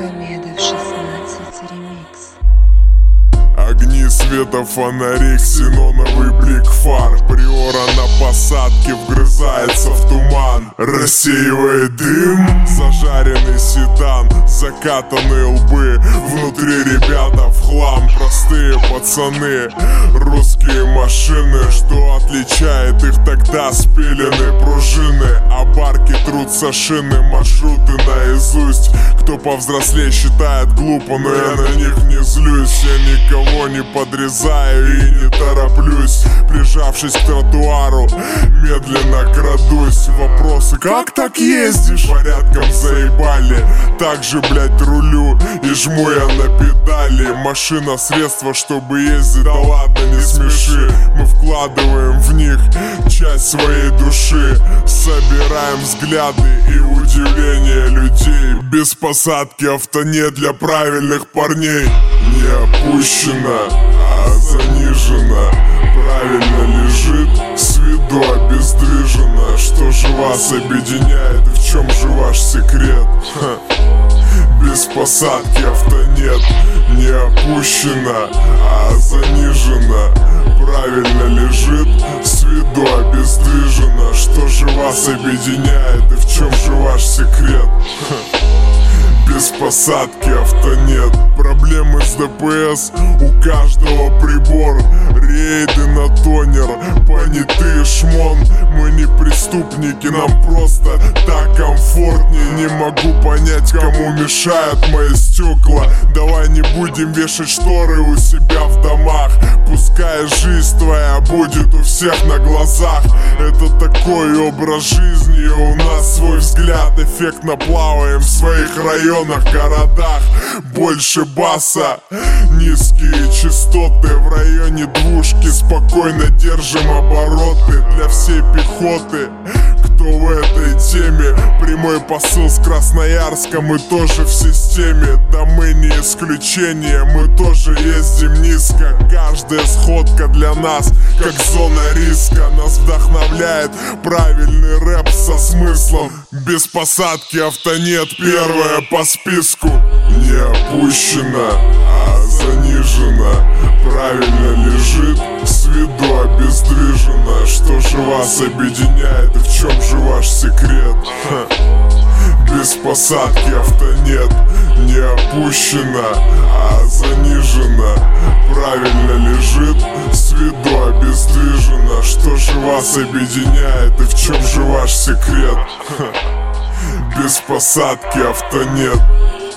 Магомедов 16 ремикс. Огни света, фонари, ксеноновый блик фар. Приора на посадке вгрызается в туман, рассеивает дым. Зажаренный седан, закатанные лбы, внутри ребята в хлам. Простые пацаны, русские машины. Что отличает их тогда? Спилены пружины, а барки трутся шины. Маршруты наизусть. Кто повзрослее считает глупо, но я на них не злюсь. Я никого не подрезаю и не тороплюсь. Прижавшись к тротуару, медленно крадусь. Вопросы: как так ездишь? Порядком заебали. Так же, блять, рулю и жму я на педали. Машина — средство, чтобы ездить. Да ладно, не смеши. Мы вкладываем в них часть своей души. Собираем взгляды и удивление людей. Без посадки авто не для правильных парней. Не опущена, а занижена. Правильно лежит, с виду обездвижена. Что же вас объединяет и в чем же ваш секрет? Без посадки авто нет. Не опущена, а занижена. Правильно лежит, с виду обездвижена. Что же вас объединяет и в чем же ваш секрет? Без посадки авто нет. Проблемы с ДПС у каждого прибор. Рейды на тонер, понятые шмон. Мы не преступники, нам просто так комфортнее. Не могу понять, кому мешают мои стекла. Давай не будем вешать шторы у себя в домах. Пускай жизнь твоя будет у всех на глазах. Это такой образ жизни, у нас свой взгляд. Эффектно плаваем в своих районах, городах. Больше баса, низкие частоты. В районе двушки спокойно держим обороты. Для всей пехоты, кто в этой теме. Прямой посыл с Красноярска, мы тоже в системе. Да мы не исключение, мы тоже ездим низко. Каждая сходка для нас как зона риска. Нас вдохновляет правильный рэп со смыслом. Без посадки авто нет, первое по списку. Не опущена, а занижена. Правильно лежит, с виду обездвижена. Что же вас объединяет и в чем же ваш секрет? Без посадки авто нет. Не опущена, а занижена. Правильно лежит, с виду обездвижена. Что же вас объединяет и в чем же ваш секрет? Без посадки авто нет.